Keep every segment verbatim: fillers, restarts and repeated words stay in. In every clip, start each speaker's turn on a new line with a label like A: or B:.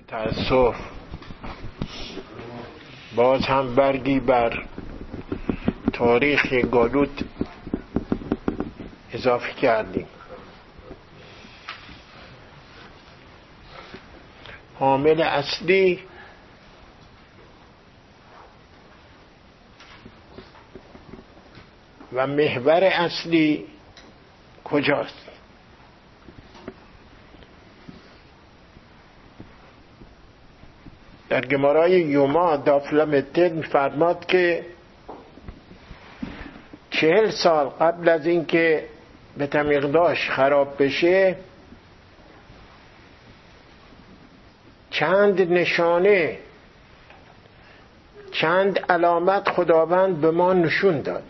A: تأسف باز هم برگی بر تاریخ گالوت اضافه کردیم. عامل اصلی و محور اصلی کجاست؟ در گمارای یوما دافلامتد می‌فرماد که چهل سال قبل از اینکه بیت المقدس خراب بشه چند نشانه چند علامت خداوند به ما نشون داد.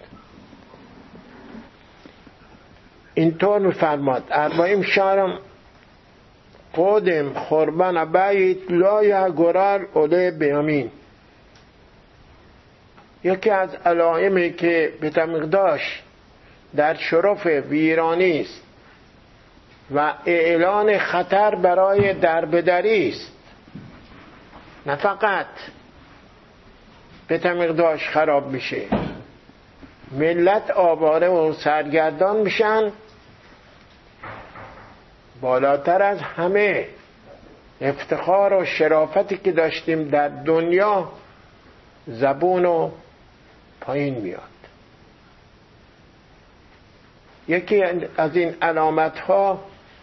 A: اینطور می‌فرماد اربعین شهرم قدم خربان بیت لا یگرر علی بیامین. یکی از علائمی که بیت المقدس در شرف ویرانی است و اعلان خطر برای دربدری است، نه فقط بیت المقدس خراب میشه، ملت آواره و سرگردان میشن. بالاتر از همه افتخار و شرافتی که داشتیم در دنیا زبون و پایین میاد. یکی از این علامت ها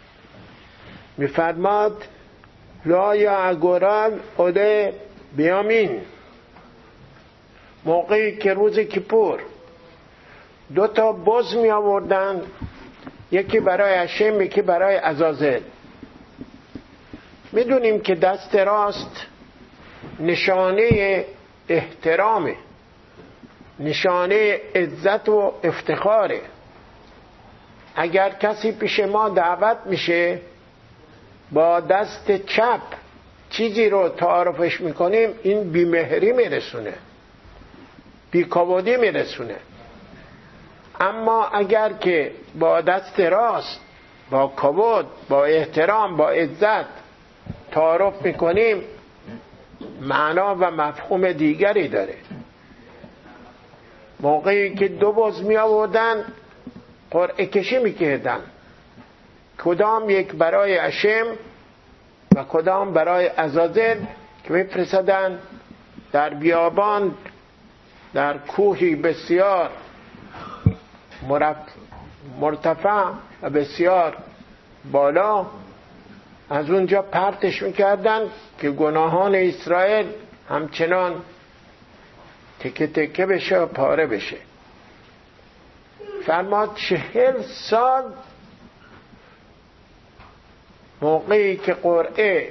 A: میفرماد لا یگرر علی بیامین. موقعی که روز کیپور دو تا بز می آوردن، یکی برای هشم یکی برای عزازل. میدونیم که دست راست نشانه احترامه، نشانه عزت و افتخاره. اگر کسی پیش ما دعوت میشه با دست چپ چیزی رو تعارفش میکنیم، این بیمهری میرسونه، بیکابودی میرسونه. اما اگر که با دست راست با کبود با احترام با عزت تعارف میکنیم معنا و مفهوم دیگری داره. موقعی که دو بز می آوردن قرعه کشی میکردن کدام یک برای هشم و کدام برای عزازل که میفرستدن در بیابان در کوهی بسیار مرتفع و بسیار بالا، از اونجا پرتش میکردن که گناهان اسرائیل همچنان تکه تکه بشه و پاره بشه. فرماد چهل سال موقعی که قرعه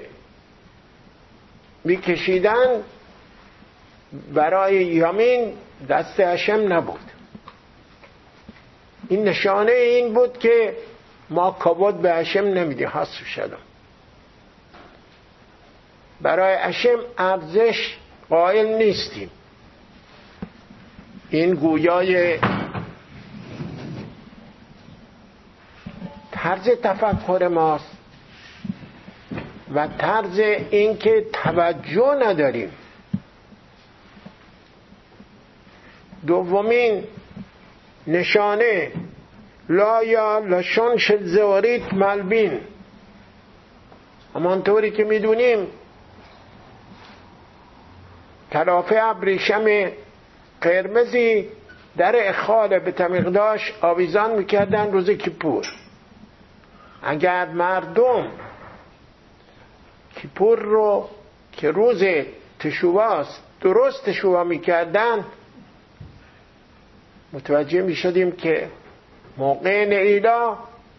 A: میکشیدن برای یمین دست هشم نبود. این نشانه این بود که ما کبود به هشم نمیدیم، حسب شدم برای هشم ارزش قائل نیستیم. این گویای طرز تفکر ماست و طرز این که توجه نداریم. دومین نشانه لا یا لشون شل زواریت ملبین. همانطوری که میدونیم کلافه ابریشم قرمزی در اخال بیت المقدس آویزان میکردن روز کیپور. اگر مردم کیپور رو که روز تشوواست درست تشووا میکردن متوجه میشدیم که موقع نعیلا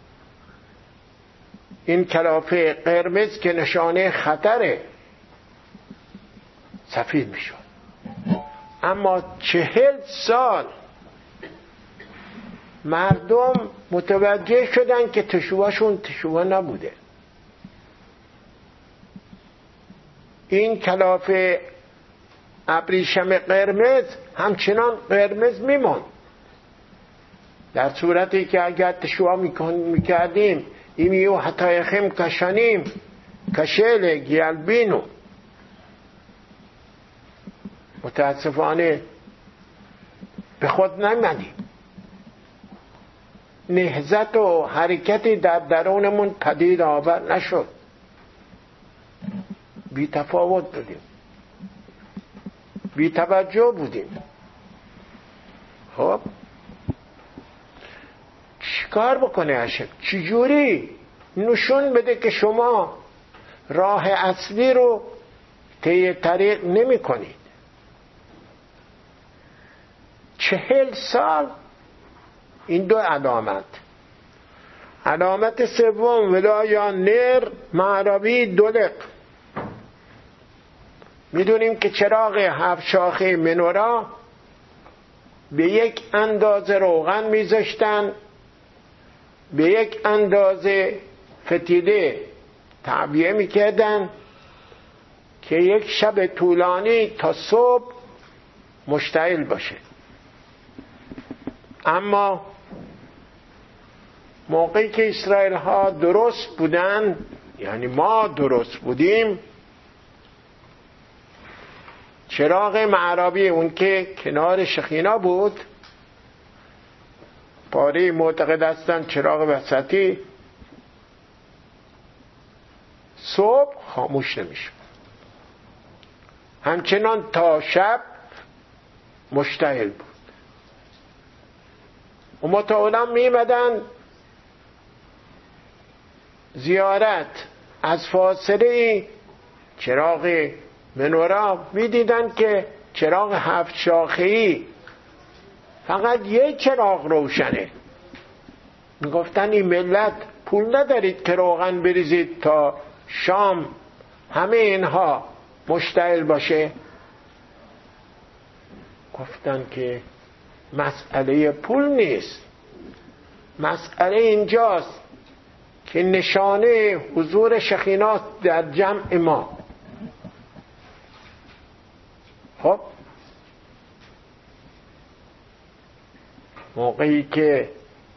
A: این کلافه قرمز که نشانه خطره سفید میشد. اما چهل سال مردم متوجه شدن که تشوهاشون تشوه نبوده. این کلافه ابریشم قرمز همچنان قرمز میمون، در صورتی که اگر تشوه میکردیم ایمیو حتی خم کشانیم کشل گیالبینو متاسفانه به خود نمیدیم. نهضت و حرکتی در درونمون پدید آور نشد. بی تفاوت بودیم، بی توجه بودیم. خب چیکار بکنه هاشم؟ چجوری نشون بده که شما راه اصلی رو طی طریق نمی کنید؟ چهل سال این دو علامت. علامت سوم ولا نر معربی دلق. میدونیم که چراغ هفت شاخه منورا به یک اندازه روغن میذاشتن، به یک اندازه فتیله تعبیه میکردن که یک شب طولانی تا صبح مشتعل باشه. اما موقعی که اسرائیل ها درست بودن، یعنی ما درست بودیم، چراغ معرابی اون که کنار شخینا بود، پاره معتقد هستن چراغ وسطی، صبح خاموش نمیشه، همچنان تا شب مشتعل بود. و متعلم میمدن زیارت، از فاصله چراغ منورا میدیدن که چراغ هفت شاخه‌ای فقط یک چراغ روشنه. میگفتن این ملت پول ندارید که روغن بریزید تا شام همه اینها مشتعل باشه؟ گفتن که مسئله پول نیست، مسئله اینجاست که نشانه حضور شخینات در جمع ما. خب موقعی که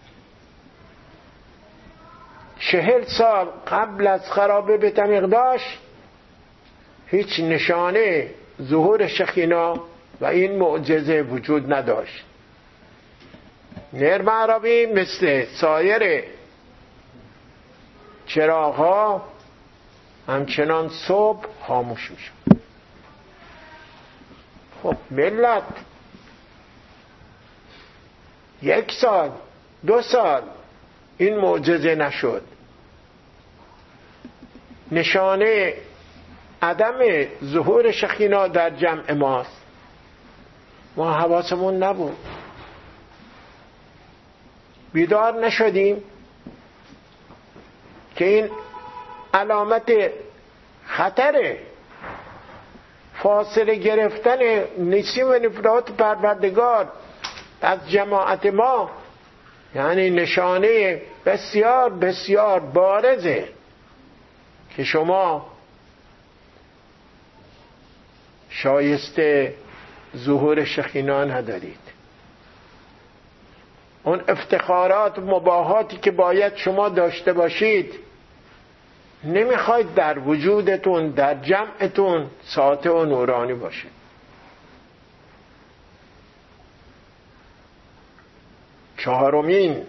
A: چهل سال قبل از خرابه بیت مقدس هیچ نشانه ظهور شخینا و این معجزه وجود نداشت، نر معربی مثل سایر چراغ‌ها همچنان صبح خاموش میشه. خب ملت یک سال دو سال این معجزه نشد، نشانه عدم ظهور شخینا در جمع ماست، ما حواسمون نبود، بیدار نشدیم که این علامت خطره. فاصله گرفتن نسیم و نفرات پروردگار از جماعت ما یعنی نشانه بسیار بسیار بارزه که شما شایسته ظهور شخینا ندارید. اون افتخارات و مباهاتی که باید شما داشته باشید نمیخواید در وجودتون، در جمعتون ساطع و نورانی باشه. چهارمین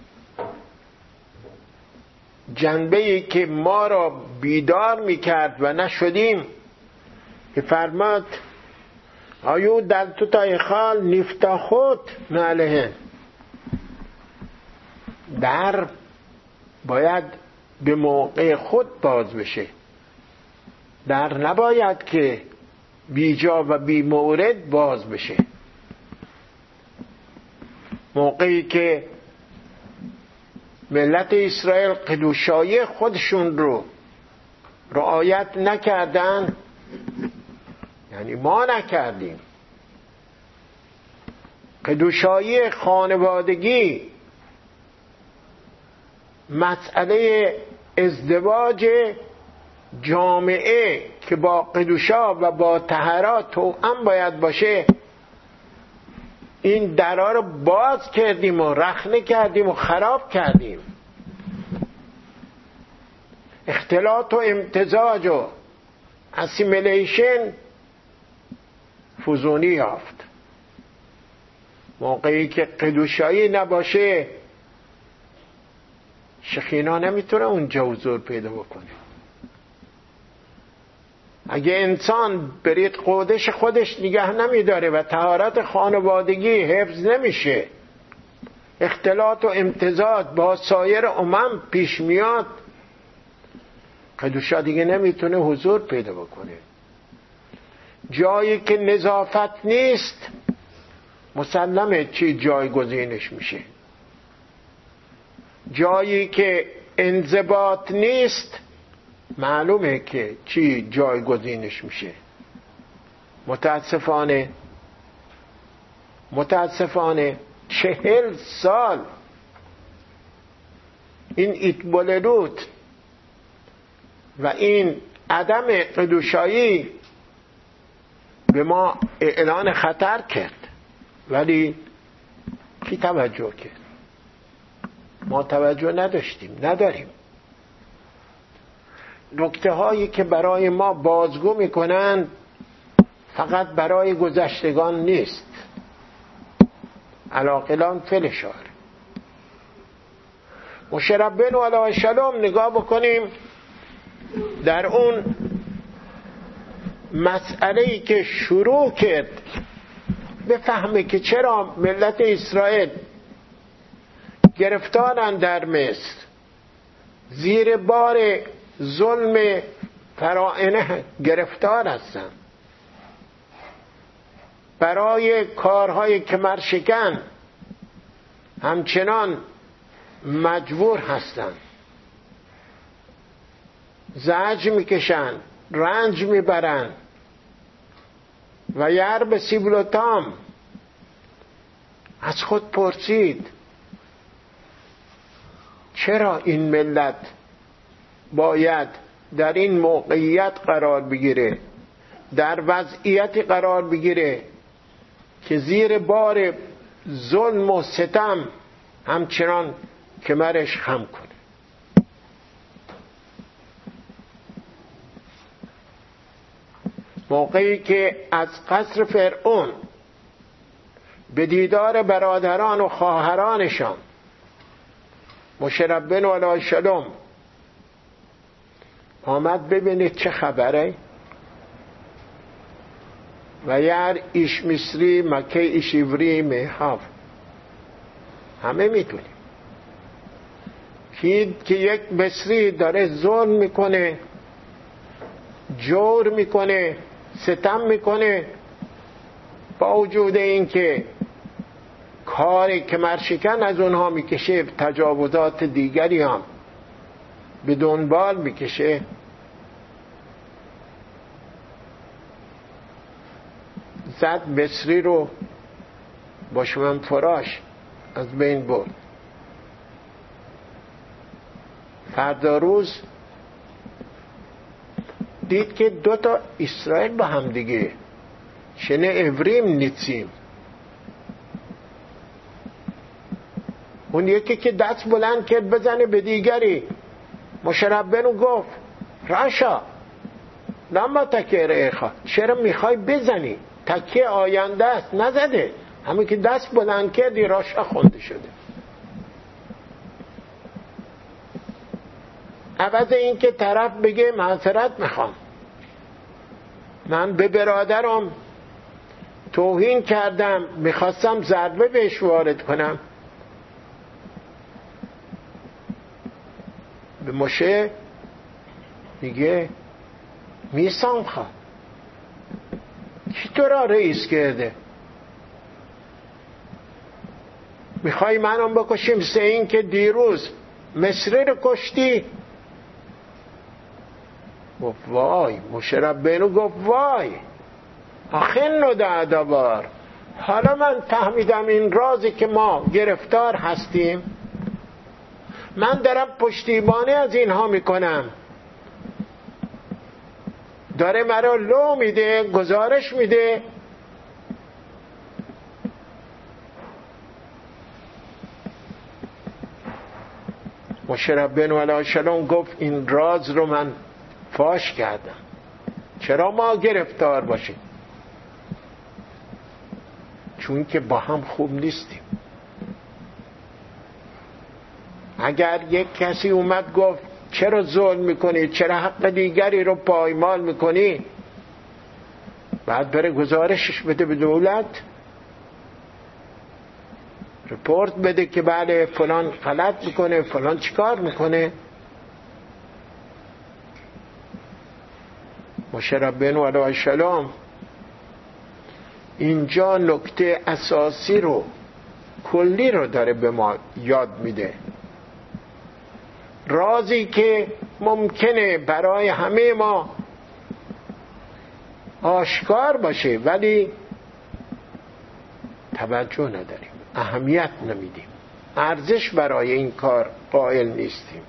A: جنبه‌ای که ما را بیدار میکرد و نشدیم که فرماد آیو در تو تای خال نفتا خود ناله، در باید به موقع خود باز بشه، در نباید که بیجا و بی مورد باز بشه. موقعی که ملت اسرائیل قدوشایی خودشون رو رعایت نکردن، یعنی ما نکردیم، قدوشایی خانوادگی، مسئله ازدواج جامعه که با قدوشا و با طهارت توأم باید باشه، این درها رو باز کردیم و رخنه کردیم و خراب کردیم. اختلاط و امتزاج و اسیمیلیشن فزونی یافت. موقعی که قدوشایی نباشه شخینا نمیتونه اونجا حضور پیدا بکنه. اگه انسان برید قدش خودش نگه نمیداره و طهارت خانوادگی حفظ نمیشه، اختلاط و امتزاج با سایر امم پیش میاد، قدوشا دیگه نمیتونه حضور پیدا بکنه. جایی که نظافت نیست مسلمه چی جایگزینش میشه. جایی که انضباط نیست معلومه که چی جایگزینش میشه. متاسفانه متاسفانه چهل سال این ایتبولروت و این عدم قدوشایی به ما اعلان خطر کرد، ولی کی توجه کرد؟ ما توجه نداشتیم، نداریم. نکته هایی که برای ما بازگو میکنن فقط برای گذشتگان نیست. علاقلان فلشار مشربن و علیه السلام نگاه بکنیم در اون مسئله‌ای که شروع کرد بفهمه که چرا ملت اسرائیل گرفتارن در مصر، زیر بار ظلم فراعنه گرفتار هستن، برای کارهای کمرشکن همچنان مجبور هستن، زجر میکشن، رنج میبرن. و یرب سیبلوتام از خود پرسید چرا این ملت باید در این موقعیت قرار بگیره، در وضعیتی قرار بگیره که زیر بار ظلم و ستم همچنان کمرش خم کنه. موقعی که از قصر فرعون به دیدار برادران و خواهرانشان مشربن و علیه السلام آمد ببینید چه خبره، و یر ایش مصری مکه ایش عبری میهاف. همه میدونیم که یک مصری داره ظلم میکنه، جور میکنه، ستم میکنه، با وجود این که کار کمرشکن از اونها میکشه، تجاوزات دیگری هم به دنبال میکشه، زد مصری رو با شمن فراش از بین برد. فردا روز دید که دو تا اسرائیل با هم دیگه شنه افریم نیتیم. اون یکی که دست بلند کرد بزنه به دیگری، مشربنو گفت راشا لما تکر ایخا، چرا میخوای بزنی؟ تکیه آینده است، نزده. همه که دست بلند کردی راشا خونده شده. عوض این که طرف بگه معذرت میخوام، من به برادرم توهین کردم، میخواستم ضربه بهش وارد کنم، به مشه میگه میسام خواه کی تو را رئیس کرده؟ میخوای منم بکشیم سه این که دیروز مصری رو کشتی؟ گفت وای. مشربنو گفت وای آخه نده ادبار، حالا من فهمیدم این رازی که ما گرفتار هستیم، من دارم پشتیبانی از اینها میکنم، داره مرا لو میده، گزارش میده. مشربن علیه السلام گفت این راز رو من فاش کردم، چرا ما گرفتار باشیم؟ چون که با هم خوب نیستیم. اگر یک کسی اومد گفت چرا ظلم میکنی، چرا حق دیگری رو پایمال میکنی، بعد بره گزارشش بده به دولت، رپورت بده که بله فلان غلط میکنه، فلان چیکار میکنه. موسی ربنا علیه السلام اینجا نکته اساسی رو کلی رو داره به ما یاد میده، رازی که ممکنه برای همه ما آشکار باشه ولی توجه نداریم، اهمیت نمیدیم، ارزش برای این کار قائل نیستیم.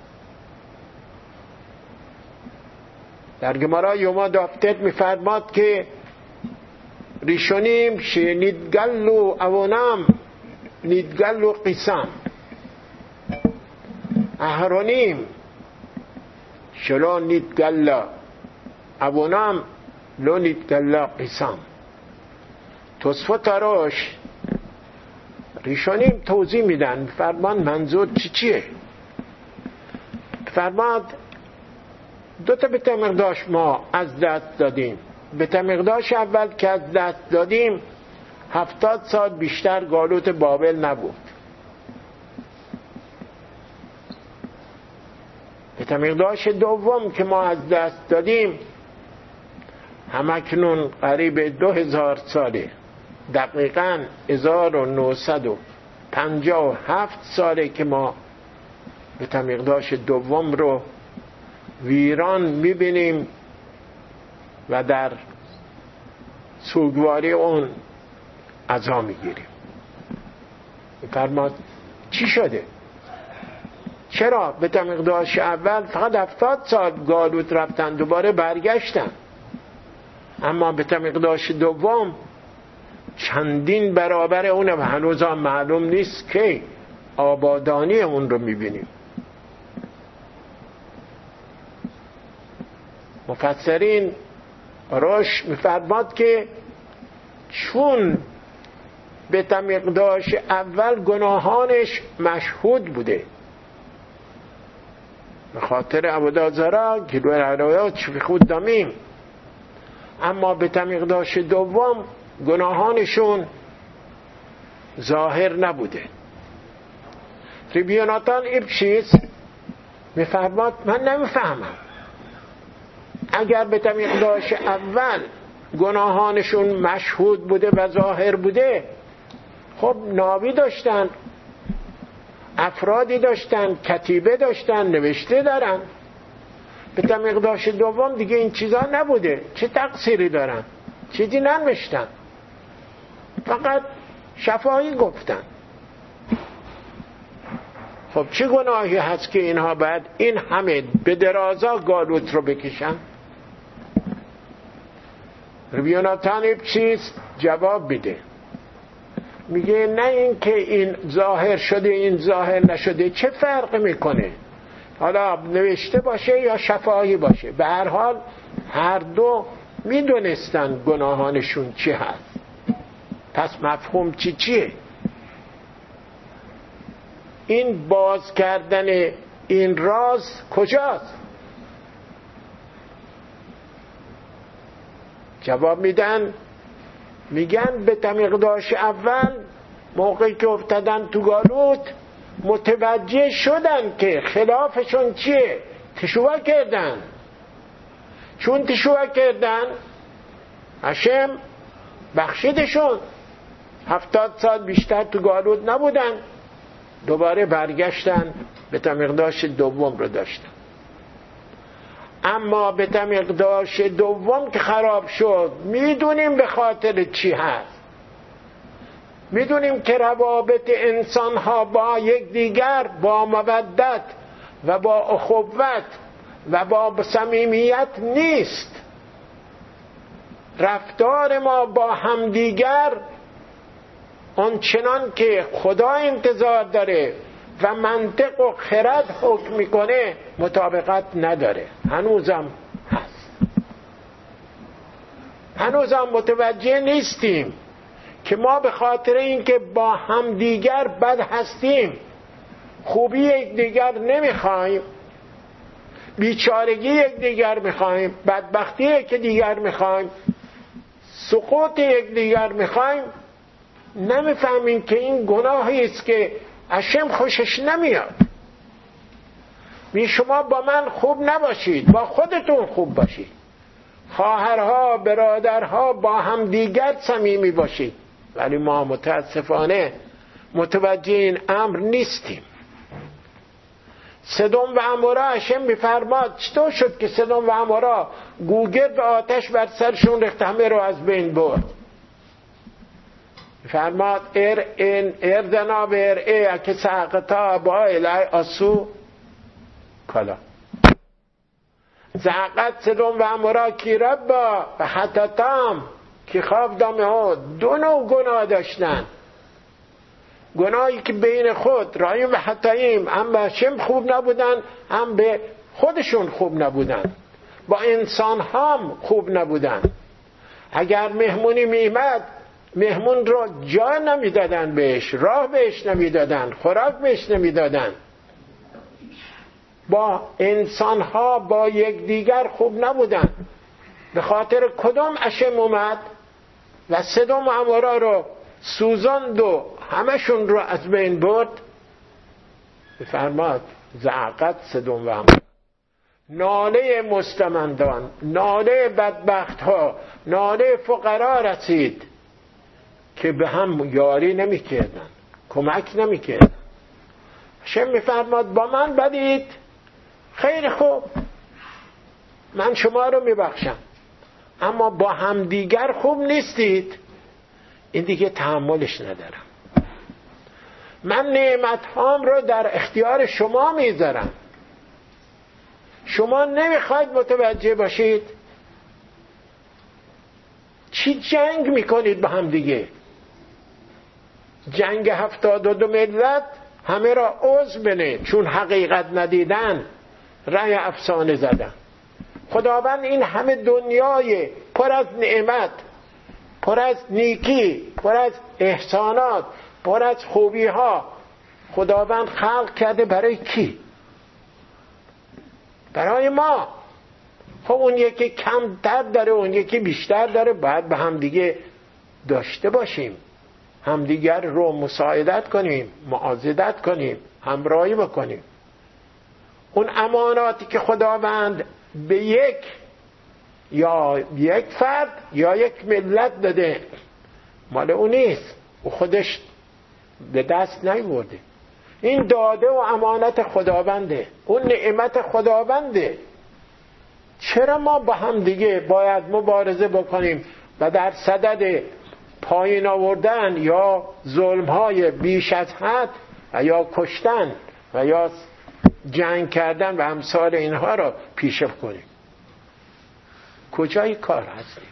A: در گمارا یوما دافتت میفرماد که ریشونیم شنیدگلو اوانم نیدگلو قسم، اهرونیم شلو نیدگلا اوانم لو نیدگلا قسم. توصفه تراش ریشونیم توضیح میدن، فرمان منظور چی چیه؟ فرماد دو تا بتا مقداش ما از دست دادیم. بتا مقداش اول که از دست دادیم هفتاد سال بیشتر گالوت بابل نبود. بتا مقداش دوم که ما از دست دادیم همکنون قریب دو هزار ساله، دقیقاً هزار و نهصد و پنجاه و هفت ساله که ما بتا مقداش دوم رو ویران میبینیم و در سوگواری اون عزا میگیریم. فرماد چی شده؟ چرا به مقدارش اول فقط هفتاد سال گالوت رفتن دوباره برگشتن، اما به مقدارش دوم چندین برابر اونه و هنوز هم معلوم نیست که آبادانی اون رو میبینیم. مفسرین روش میفرماد که چون به مقدارش اول گناهانش مشهود بوده، به خاطر عبودازارا گلوه روایات چی خود دامیم، اما به مقدارش دوم گناهانشون ظاهر نبوده. ریبیوناتان ایبشیز میفرماد من نمیفهمم، اگر به مقدارش اول گناهانشون مشهود بوده و ظاهر بوده، خب ناوی داشتن، افرادی داشتن، کتیبه داشتن، نوشته دارن. به مقدارش دوم دیگه این چیزا نبوده، چه تقصیری دارن؟ چیزی ننوشتن، فقط شفاهی گفتن. خب چه گناهی هست که اینها بعد این همه به درازا گالوت رو بکشن؟ ربیوناتان چیز جواب میده، میگه نه این که این ظاهر شده این ظاهر نشده چه فرق میکنه، حالا نوشته باشه یا شفاهی باشه، به هر حال هر دو میدونستن گناهانشون چی هست. پس مفهوم چی چیه؟ این باز کردن این راز کجاست؟ جواب میدن، میگن به مقدارش اول موقعی که افتادن تو گالوت متوجه شدن که خلافشون چیه، تشوه کردن. چون تشوه کردن هشم بخشیدشون، هفتاد سال بیشتر تو گالوت نبودن، دوباره برگشتن به مقدارش دوم رو داشتن. اما به مقدارش دوم که خراب شد میدونیم به خاطر چی هست، میدونیم که روابط انسان ها با یک دیگر با مودت و با اخوت و با صمیمیت نیست. رفتار ما با همدیگر آنچنان که خدا انتظار داره و منطق و خرد حکم میکنه مطابقت نداره. هنوزم هست، هنوزم متوجه نیستیم که ما به خاطر اینکه با هم دیگر بد هستیم، خوبی یک دیگر نمیخوایم، بیچارگی یک دیگر میخوایم، بدبختی یک دیگر میخوایم، سقوط یک دیگر میخوایم، نمیفهمیم که این گناهی است که هشم خوشش نمیاد. می شما با من خوب نباشید، با خودتون خوب باشید، خواهرها برادرها با هم دیگر صمیمی باشید. ولی ما متاسفانه متوجه این امر نیستیم. سدوم و عمورا هشم میفرماد چطور شد که سدوم و عمورا گوگرد آتش بر سرشون ریخت، همه رو از بین برد؟ فرماد ار این اردنا بر ای که ساقطا با الای آسو کلا زعقت سدوم و عمورا کی ربا و حتتام کی خواب دامه ها. دو نوع گناه داشتن، گناهی که بین خود رایم و حتاییم هم به هشم خوب نبودن، هم به خودشون خوب نبودن، با انسان هم خوب نبودن. اگر مهمونی میمد مهمون رو جا نمیدادن بهش، راه بهش نمیدادن، خوراک بهش نمیدادن. با انسان ها با یک دیگر خوب نبودن. به خاطر کدام هشم اومد و سدوم و عمورا رو سوزاند و همشون رو از بین برد؟ بفرماد زعقت سدوم و عمورا. ناله مستمندان، ناله بدبخت ها، ناله فقرا رسید که به هم یاری نمی کردن، کمک نمی کردن. هشم میفرماد با من بدید، خیلی خوب، من شما رو میبخشم، اما با هم دیگر خوب نیستید، این دیگه تحملش ندارم. من نعمت هام رو در اختیار شما میذارم، شما نمیخواید متوجه باشید. چی جنگ میکنید با هم دیگه؟ جنگ هفتاد و دو ملت همه را عضو بنه، چون حقیقت ندیدن رای افسانه زدن. خداوند این همه دنیای پر از نعمت، پر از نیکی، پر از احسانات، پر از خوبی ها خداوند خلق کرده برای کی؟ برای ما. خب اون یکی کمتر داره، اون یکی بیشتر داره، باید به هم دیگه داشته باشیم، همدیگر رو مساعدت کنیم، معاضدت کنیم، همراهی بکنیم. اون اماناتی که خداوند به یک یا یک فرد یا یک ملت داده مال اون نیست، او خودش به دست نیورده. این داده و امانت خداونده، اون نعمت خداونده. چرا ما با هم دیگه باید مبارزه بکنیم و در صدد پایین آوردن یا ظلم‌های بیش از حد و یا کشتن و یا جنگ کردن و امثال اینها را پیشرفت کنیم؟ کجای کار هستیم؟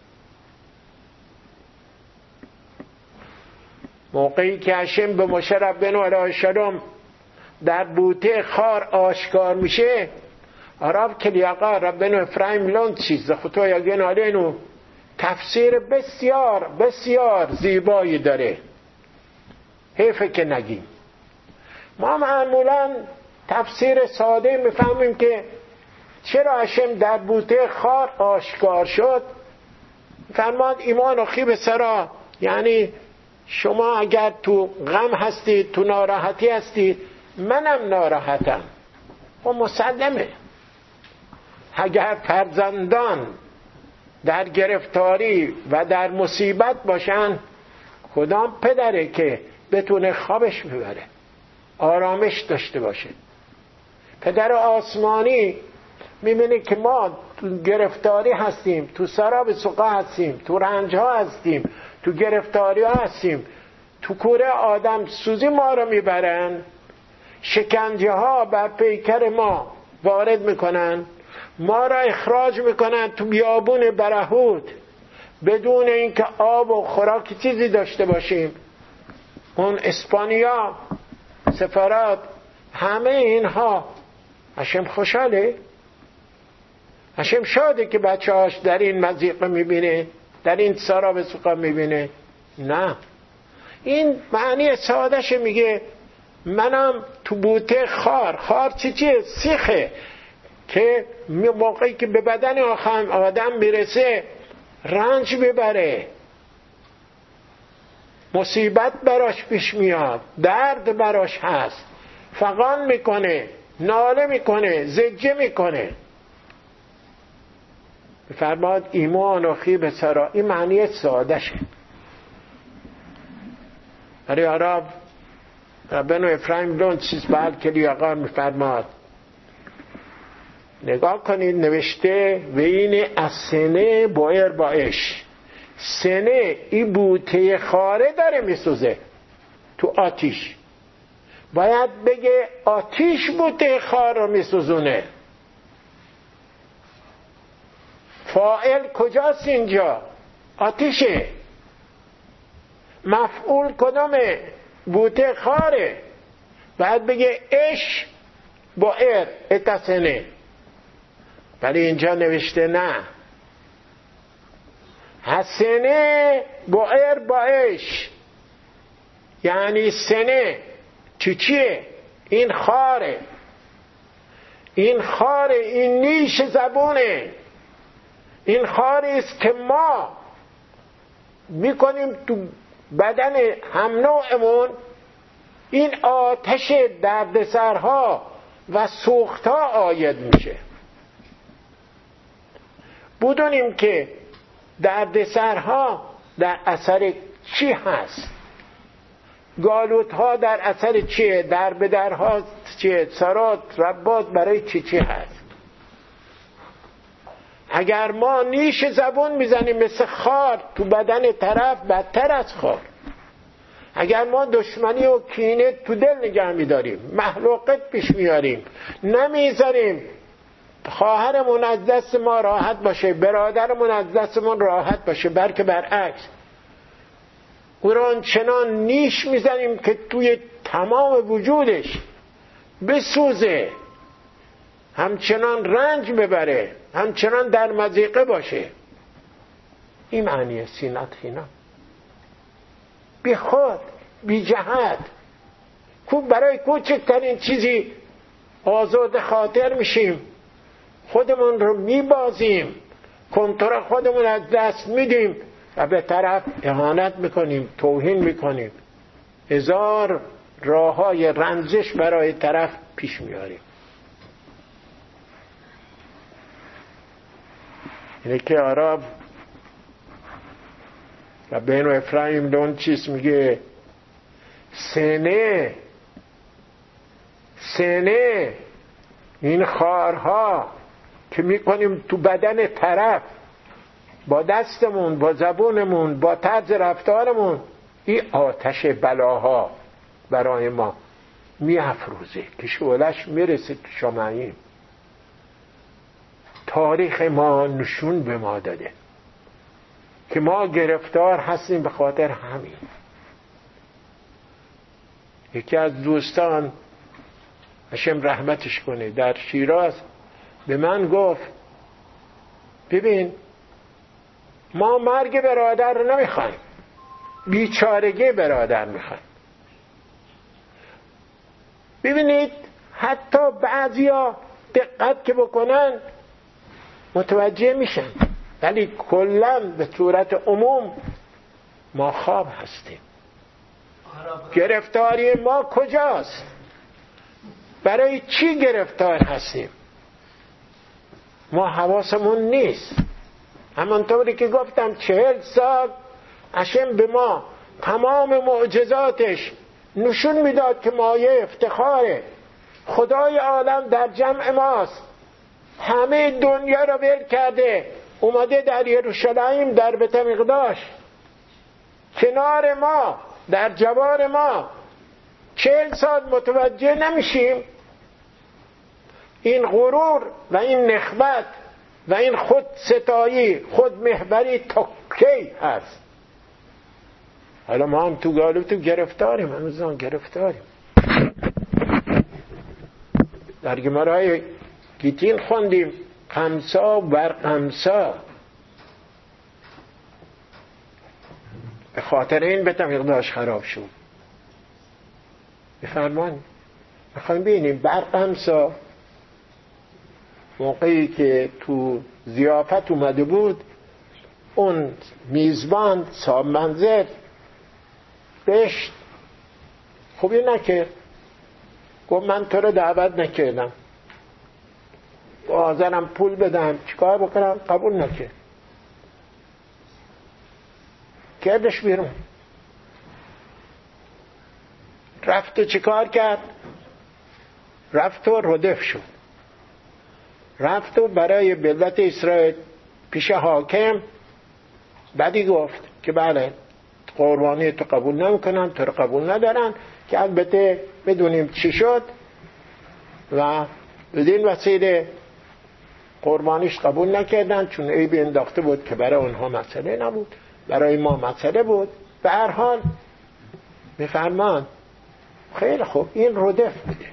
A: موقعی که هشم به موشه ربنا علیه السلام در بوته خار آشکار میشه، عرب کلیاقا ربنا افرایم لون چیز خطا یگن آلینو تفسیر بسیار بسیار زیبایی داره، حیفه که نگیم. ما معمولا تفسیر ساده میفهمیم که چرا هشم در بوته خار آشکار شد. فرماد ایمان و خیب سرا، یعنی شما اگر تو غم هستید، تو ناراحتی هستید، منم ناراحتم. و مسلمه اگر فرزندان در گرفتاری و در مصیبت باشن، کدام پدره که بتونه خوابش ببره، آرامش داشته باشه؟ پدر آسمانی میبینه که ما تو گرفتاری هستیم، تو سراب سقا هستیم، تو رنج ها هستیم، تو گرفتاری ها هستیم، تو کوره آدم سوزی ما رو میبرن، شکنجه ها بر پیکر ما وارد میکنن، ما را اخراج میکنن تو بیابون برهوت بدون اینکه آب و خوراک چیزی داشته باشیم. اون اسپانیا، سفارات، همه اینها هشم خوشحاله؟ هشم شاده که بچه هاش در این مضیقه میبینه، در این سراب سقا میبینه؟ نه، این معنی سادش میگه منم تو بوته خار. خار چی چیه؟ سیخه که موقعی که به بدن آدم میرسه رنج ببره، مصیبت براش پیش میاد، درد براش هست، فغان میکنه، ناله میکنه، زجه میکنه. فرماد ایمان و خیب سرا. این معنی سادشه. برای عرب ربنا افرایم دون چیز بعد کلی آقا میفرماد نگاه کنید نوشته و این از سنه بایر باش. سنه این بوته خاره داره میسوزه تو آتیش، باید بگه آتیش بوته خار رو میسوزونه. فاعل کجاست اینجا؟ آتیشه. مفعول کدامه؟ بوته خاره. باید بگه اش بایر اتسنه، ولی اینجا نوشته نه، حسنه بایر باش. یعنی سنه چی چیه؟ این خاره، این خاره، این نیش زبونه، این خاری است که ما میکنیم تو بدن هم نوعمون. این آتش دردسرها و سوختها آید میشه. بدونیم که دردسرها در اثر چی هست، گالوتها در اثر چیه، در بدرها چیه، سرات ربات برای چی چی هست. اگر ما نیش زبون میزنیم مثل خار تو بدن طرف، بدتر از خار. اگر ما دشمنی و کینه تو دل نگه میداریم، محلوقت پیش میاریم، نمیذاریم خواهرمون از دست ما راحت باشه، برادرمون از دستمون راحت باشه، بلکه برعکس قرآن چنان نیش میزنیم که توی تمام وجودش بسوزه، همچنان رنج ببره، همچنان در مضیقه باشه. این معنی سینت خینا. بی خود، بی جهت، خوب برای کوچکترین چیزی آزاد خاطر میشیم، خودمون رو میبازیم، کنترل خودمون از دست میدیم و به طرف اهانت میکنیم، توهین میکنیم، هزار راه های رنجش برای طرف پیش میاریم. اینه که عرب و بین و افرایم دون چیز میگه سنه سنه این خارها که میکنیم تو بدن طرف با دستمون، با زبونمون، با طرز رفتارمون، این آتش بلاها برای ما میافروزه که شعلش میرسه تو شمعیم. تاریخ ما نشون به ما داده که ما گرفتار هستیم به خاطر همین. یکی از دوستان هشم رحمتش کنه در شیراز به من گفت ببین ما مرگ برادر رو نمیخوایم، بیچارگی برادر میخوایم. ببینید حتی بعضیا دقت که بکنن متوجه میشن، ولی کلا به صورت عموم ما خواب هستیم. گرفتاری ما کجاست؟ برای چی گرفتار هستیم؟ ما حواسمون نیست. همانطوری که گفتم چهل سال هشم به ما تمام معجزاتش نشون میداد که مایه افتخاره، خدای عالم در جمع ماست، همه دنیا را ول کرده اومده در یروشلایم در بیت المقدس کنار ما، در جوار ما. چهل سال متوجه نمیشیم این غرور و این نخبت و این خود ستایی، خود محوری تا کی هست؟ حالا ما هم تو گالو تو گرفتاریم، هنوزان گرفتاریم. در گمارای گیتین خوندیم خمسا بر خمسا، به خاطر این بتم اقداش خراب شد. بفرمان میخوایم ببینیم برقمسا موقعی که تو ضیافت اومده بود، اون میزبان صاحب منزل بهش خوبی نکرد، گفت من تو رو دعوت نکردم، حاضرم پول بدم، چیکار بکنم؟ قبول نکرد، کردش بیرون. رفت و چیکار کرد؟ رفت و ردف شد، رفت و برای ملت اسرائیل پیش حاکم بعدی گفت که بله قربانی تو قبول نمیکنن، تو رو قبول ندارن، که البته بدونیم چی شد و بدین وسیله قربانیش قبول نکردن، چون عیبی انداخته بود که برای اونها مسئله نبود، برای ما مسئله بود. به هر حال میفرمان خیلی خوب، این ردف بوده.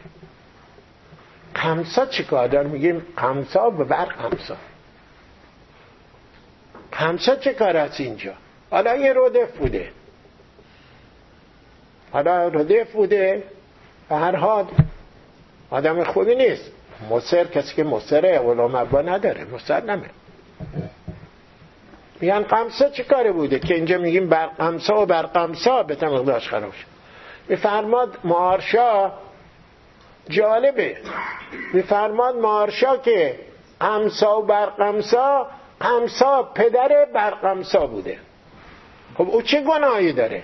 A: قمصا چی کار دار؟ میگیم قمصا به بر قمصا. قمصا چه کار است اینجا؟ حالا این ردف بوده، حالا ردف بوده، به هر حال آدم خوبی نیست. مصر، کسی که مصره علام ابا نداره، مصر نمه. میگن قمصا چه کاره بوده که اینجا میگیم بر قمصا و بر قمصا به تمقداش خراب شد. میفرماد مارشا جالبه، میفرماد مارشا که قمصا و بر قمصا، قمصا پدر بر قمصا بوده. خب او چه گناهی داره؟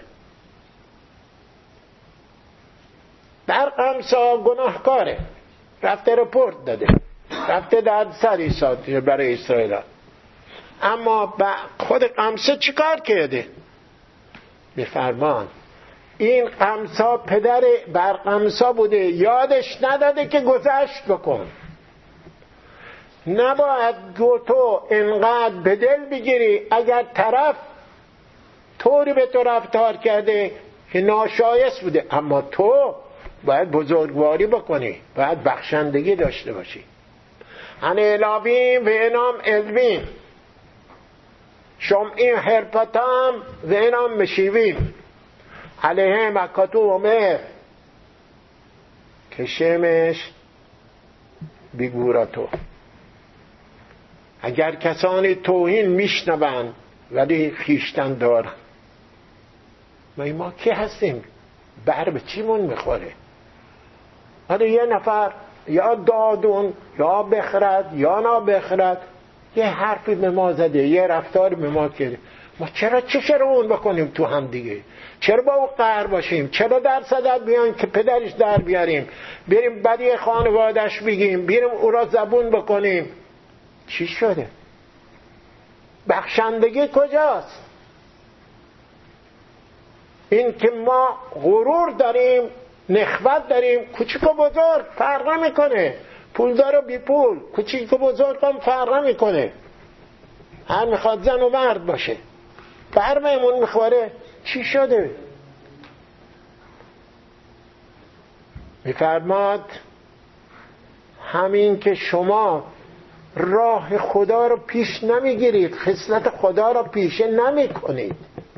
A: بر قمصا گناهکاره، رفته رپورت داده، رفته در سری ساعتی برای اسرائیل. اما خود قمصا چی کار کرده؟ میفرمان این قمصا پدر بر قمصا بوده، یادش نداده که گذشت بکن. نباید تو انقدر به دل بگیری اگر طرف طوری به تو رفتار کرده که ناشایست بوده، اما تو باید بزرگواری بکنی، باید بخشندگی داشته باشی. ان الهیم و انام علمیم شمعیم حرفتام و انام مشیویم علیه مکاتو و مهر که شمش بگوراتو. اگر کسانی توهین میشنوند ولی خیشتن دارن، ما کی هستیم؟ بر به چیمون میخوره؟ حالا یه نفر یا دادون یا بخرد یا نابخرد یه حرفی به ما زده، یه رفتاری به ما کرده، ما چرا چه چرا اون بکنیم تو هم دیگه؟ چرا با او قهر باشیم؟ چرا در صدد بیان که پدرش در بیاریم، بریم بدی خانوادش بگیم، بریم او را زبون بکنیم؟ چی شده؟ بخشندگی کجاست؟ این که ما غرور داریم، نخوت داریم، کوچیک و بزرگ فرق نمیکنه، پولدار و بی پول، کوچیک و بزرگ هم فرق نمیکنه، هر میخواد زن و مرد باشه، برمهمون میخوره. چی شده؟ میفرماد همین که شما راه خدا رو پیش نمیگیرید، خصلت خدا رو پیشه نمی کنید،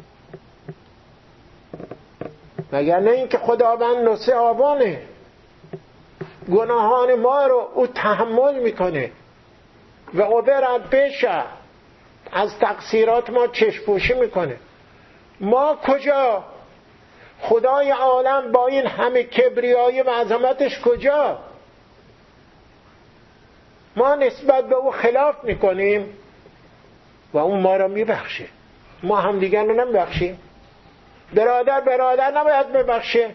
A: مگر نه اینکه خداوند نسه آبانه، گناهان ما رو او تحمل میکنه و عبرت بشه، از تقصیرات ما چشم‌پوشی میکنه. ما کجا؟ خدای عالم با این همه کبریای و عظمتش کجا؟ ما نسبت به او خلاف میکنیم و اون ما را میبخشه، ما هم دیگر رو نمیبخشیم. برادر برادر نباید ببخشه.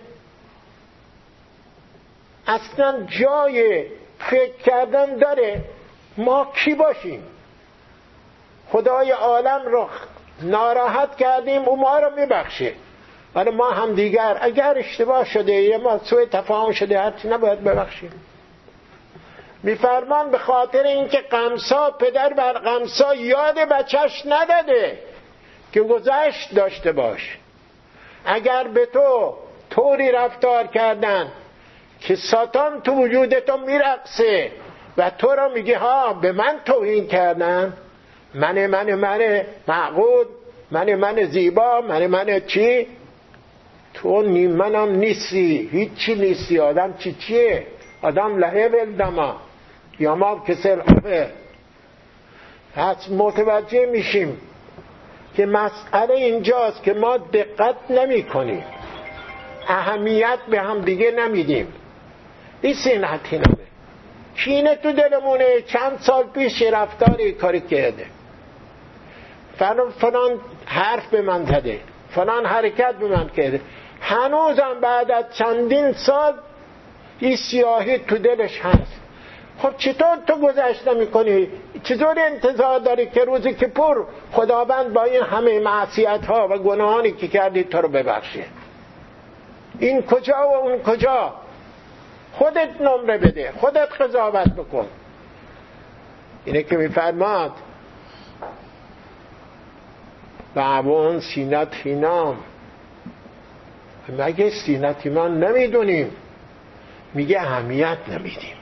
A: اصلا جای فکر کردن داره ما کی باشیم؟ خدای عالم رو ناراحت کردیم، او ما رو میبخشه، ولی ما هم دیگر اگر اشتباه شده یا ما سوء تفاهم شده هرچی نباید ببخشیم. میفرمان به خاطر اینکه قمصا پدر بر قمصا یاد بچهش نداده که گذشت داشته باش. اگر به تو طوری رفتار کردن که ساتان تو وجود تو میرقصه و تو را میگه ها به من توهین کردن، من من من معقول من من زیبا، من من چی؟ تو نیم منم نیستی، هیچی نیستی. آدم چی چیه؟ آدم لحه ولدما یا ما کسر حفه. پس متوجه میشیم که مسئله اینجاست که ما دقت نمی کنیم، اهمیت به هم دیگه نمیدیم. این سینتی نامه کینه تو دلمونه. چند سال پیش رفتاری کاری کرده، فلان فلان حرف به من زده، فلان حرکت به من کرده، هنوزم بعد از چندین سال این سیاهی تو دلش هست. خب چطور تو گذشت نمی کنی؟ چطور انتظار داری که روزی که پر خداوند با این همه معصیت ها و گناهانی که کردی تو رو ببخشه؟ این کجا و اون کجا؟ خودت نمره بده، خودت قضاوت بکن. اینه که میفرماد بعوان سینت هینام. مگه سینتی ما نمیدونیم؟ میگه اهمیت نمیدیم.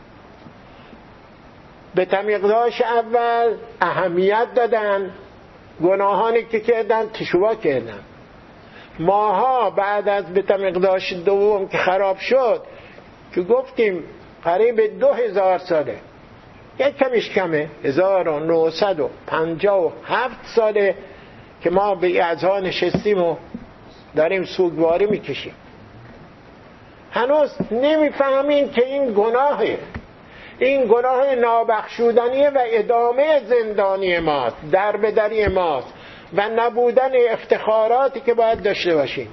A: به تمیقداش اول اهمیت دادن، گناهانی که کردن تشوا کردن. ماها بعد از به تمیقداش دوم که خراب شد، که گفتیم قریب دو هزار ساله، یک کمیش کمه، هزار و نهصد و پنجاه و هفت ساله که ما به اعضا نشستیم و داریم سوگواری میکشیم. هنوز نمیفهمین که این گناهه، این گناه نابخشودنیه و ادامه زندانی ماست، در بدری ماست و نبودن افتخاراتی که باید داشته باشیم.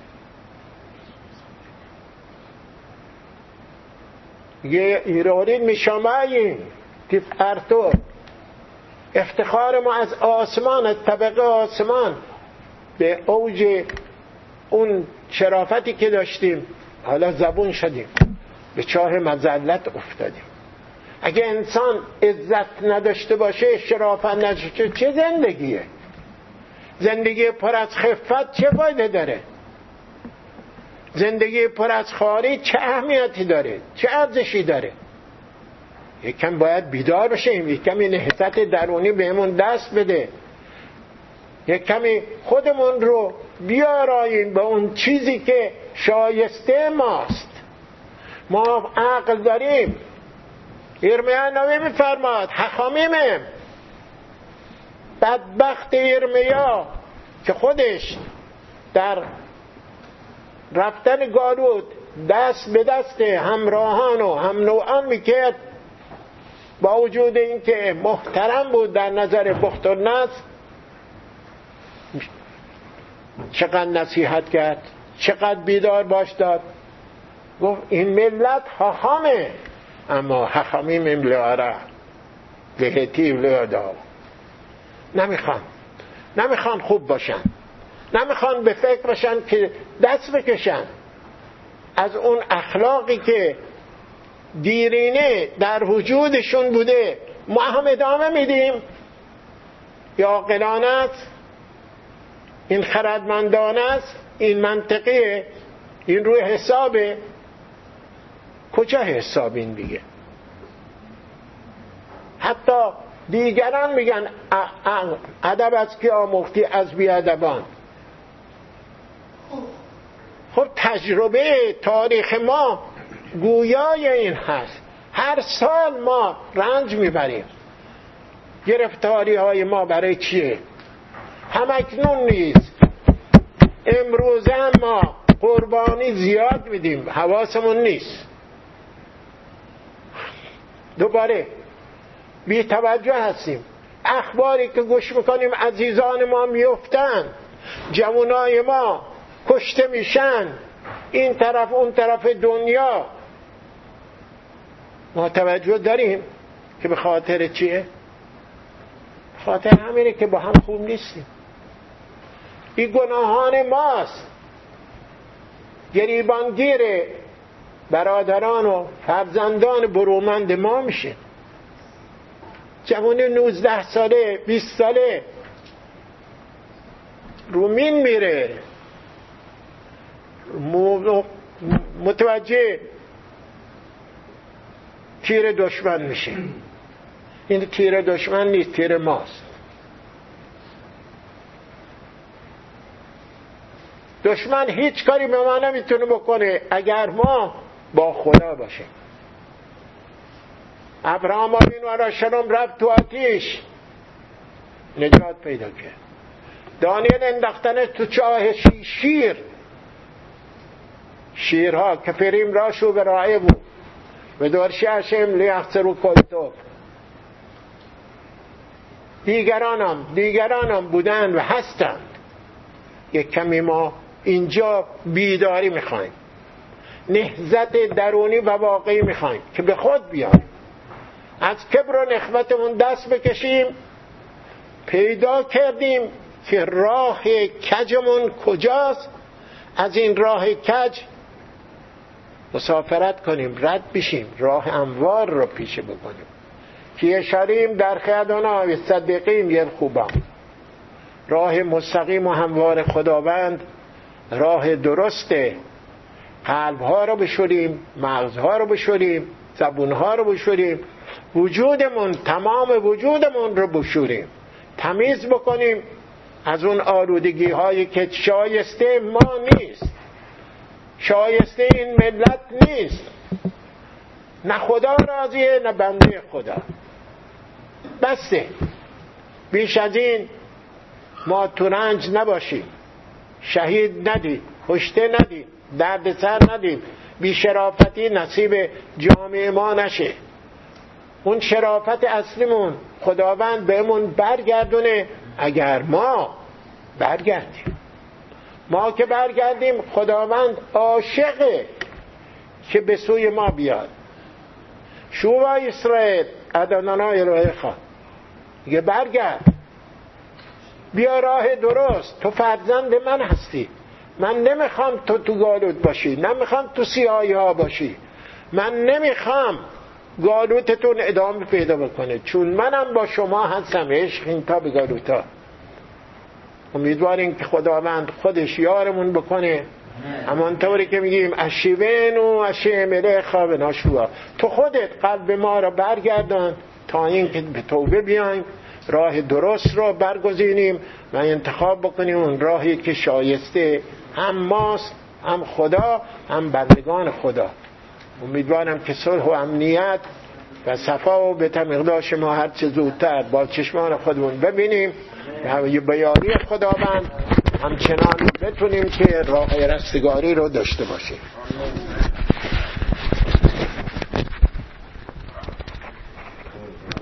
A: یه ایرانید میشامعین تفرتو، افتخار ما از آسمان، از طبقه آسمان به اوج اون شرافتی که داشتیم، حالا زبون شدیم، به چاه مذلت افتادیم. اگه انسان عزت نداشته باشه، شرافت نداشته، چه زندگیه؟ زندگی پر از خفت چه فایده داره؟ زندگی پر از خواری چه اهمیتی داره؟ چه ارزشی داره؟ یکم باید بیدار بشیم، یکم نهضت درونی بهمون دست بده، یکمی خودمون رو بیاراییم به اون چیزی که شایسته ماست. ما عقل داریم. ارمیا نوی میفرماد حخامیمه، بدبخت ارمیا که خودش در رفتن گالوت دست به دست همراهان و هم نوعان میکرد، با وجود این که محترم بود در نظر بختالنصر، چقدر نصیحت کرد، چقدر بیدار باش داد. گفت این ملت حاخامه، اما حاخامیم املاره لهتی ولیادا. نمیخوان نمیخوان خوب باشن، نمیخوان به فکر باشن که دست بکشن از اون اخلاقی که دیرینه در وجودشون بوده. ما هم ادامه میدیم. یا عاقلانه است، این خردمندانه است، این منطقیه، این روی حسابه. کجا حساب این دیگه؟ حتی دیگران میگن ادب از که آموختی از بیادبان. خب تجربه تاریخ ما گویای این هست. هر سال ما رنج میبریم. گرفتاری های ما برای چیه؟ همکنون نیست، امروزه هم ما قربانی زیاد میدیم، حواسمون نیست. دوباره بی توجه هستیم. اخباری که گوش میکنیم عزیزان ما میفتن، جوانای ما کشته میشن، این طرف اون طرف دنیا. ما توجه داریم که به خاطر چیه؟ خاطر همینه که با هم خوب نیستیم. این گناهان ماست. گریبانگیر برادران و فرزندان برومند ما میشه. جوان نوزده ساله بیست ساله رومین میره، متوجه تیر دشمن میشه. این تیر دشمن نیست، تیر ماست. دشمن هیچ کاری به ما نمیتونه بکنه اگر ما با خدا باشیم. ابراهیم علیه السلام رفت تو آتیش، نجات پیدا کرد. دانیل انداختن تو چاه شیر، شیرها که فریم راشو به رائه بود و دورشی هشم لیخسرو کلتو. دیگرانم دیگرانم بودن و هستند. یک کمی ما اینجا بیداری میخوایم، نهضت درونی و واقعی میخوایم که به خود بیاییم، از کبر و نخوتمون دست بکشیم. پیدا کردیم که راه کجمون کجاست، از این راه کج مسافرت کنیم، رد بشیم، راه اموار رو پیشه بکنیم که یشاریم در خیادانا و صدقیم یه خوبم. راه مستقیم و هموار خداوند راه درسته. قلبها رو بشوریم، مغزها رو بشوریم، زبونها رو بشوریم، وجودمون، تمام وجودمون رو بشوریم، تمیز بکنیم از اون آلودگی هایی که شایسته ما نیست، شایسته این ملت نیست. نه خدا راضیه نه بنده خدا. بسه، بیش از این ما تو رنج نباشیم، شهید ندیم، کشته ندیم، درد سر ندیم، بی شرافتی نصیب جامعه ما نشه. اون شرافت اصلیمون خداوند بهمون برگردونه اگر ما برگردیم. ما که برگردیم خداوند عاشقه که به سوی ما بیاد. شووا اسرائیل ادونای الهیخا، میگه برگرد، بیا راه درست، تو فرزند من هستی. من نمیخوام تو تو گالوت باشی، نمیخوام تو سیاهی ها باشی، من نمیخوام گالوتتون ادامه پیدا بکنه، چون منم با شما هستم. عشق این تا به گالوتا. امیدواریم که خداوند خودش یارمون بکنه، همانطوری که میگیم اشیون و اشیم الیخا و ناشوا. تو خودت قلب ما رو برگردان تا اینکه به توبه بیایم، راه درست رو برگزینیم و انتخاب بکنیم اون راهی که شایسته هم ماست، هم خدا، هم بندگان خدا. امیدوارم که صلح و امنیت و صفا و به مقدار ما هر چه زودتر با چشمان خودمون ببینیم و به یاری خداوند همچنان بتونیم که راه رستگاری رو داشته باشیم.